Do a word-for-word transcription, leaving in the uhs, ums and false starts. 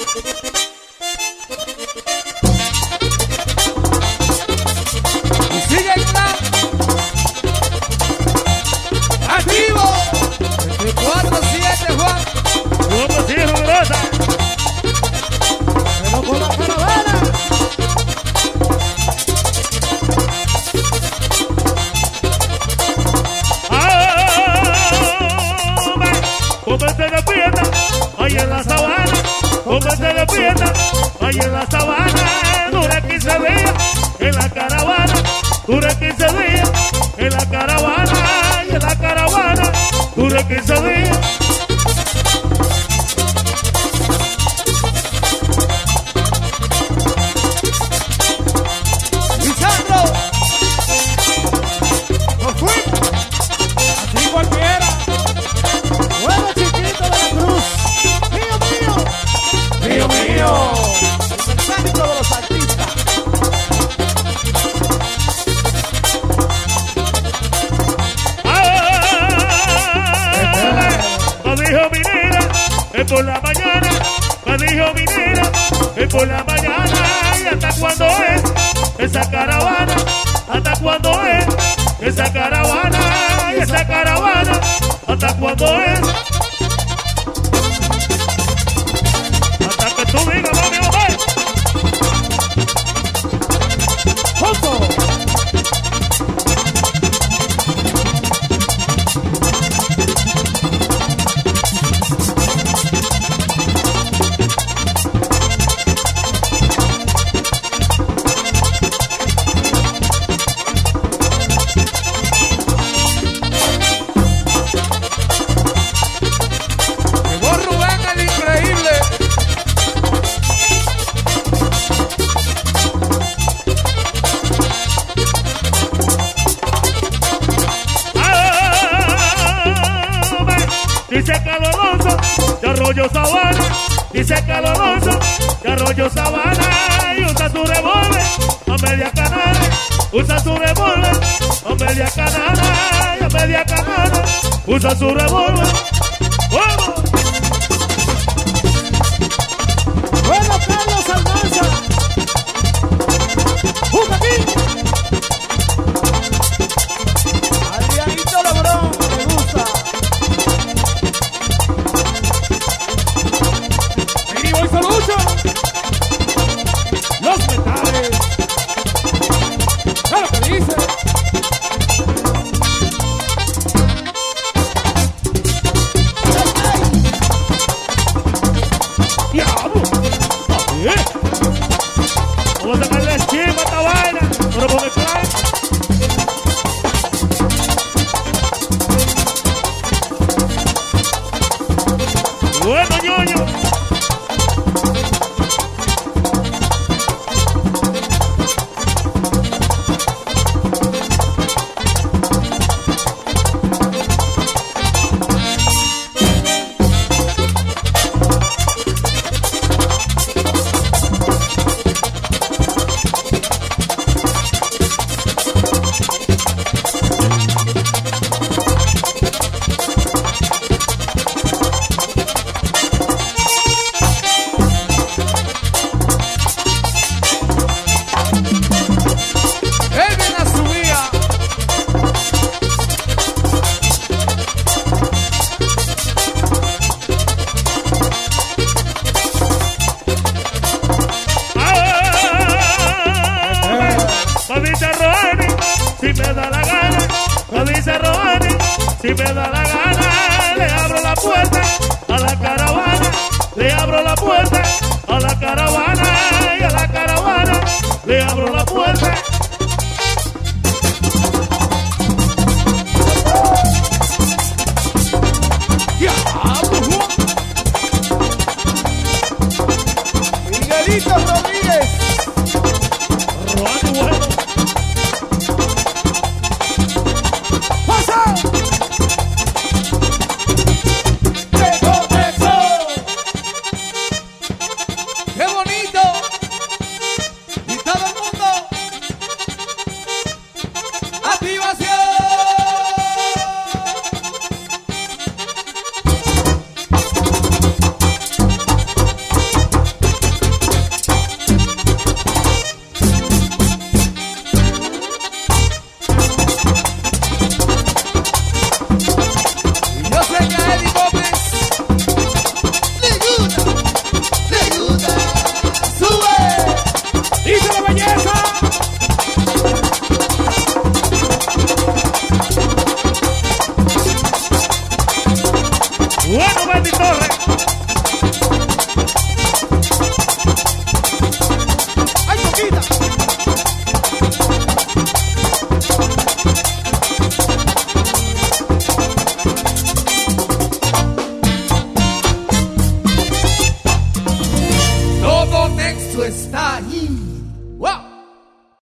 Ahí en la sabana, dura quince días, en la caravana, dura quince días, en la caravana, y en la caravana, dura quince días. ¡Lisandro! ¡Nos fuimos! Así cualquiera. Bueno, chiquito de la cruz. ¡Mío, mío! ¡Mío, mío! De los artistas. Me dijo mi nena, es por la mañana. Me dijo mi nena, es por la mañana. ¿Y hasta cuándo es esa caravana? ¿Hasta cuándo es esa caravana? ¿Y esa caravana? ¿Hasta cuándo es? Hasta que tú digas, mami, mamá. Dice caloroso, de Arroyo Sabana. Dice caloroso, de Arroyo Sabana. Y usa su revólver a media canana. Usa su revólver a media canana. Y a media canana usa su revólver. ¡Vamos! Bueno, Carlos Almanza. ¡Juga aquí! Adrianito Lebrón, me gusta. Solucho, los metales, ¿sabes lo que dice? ¡Diablo! ¿Eh? Vamos a sacarle encima a esta vaina, pero con el plan. Bueno, ñoño. Si me da la gana, lo dice Roani, si me da la gana, le abro la puerta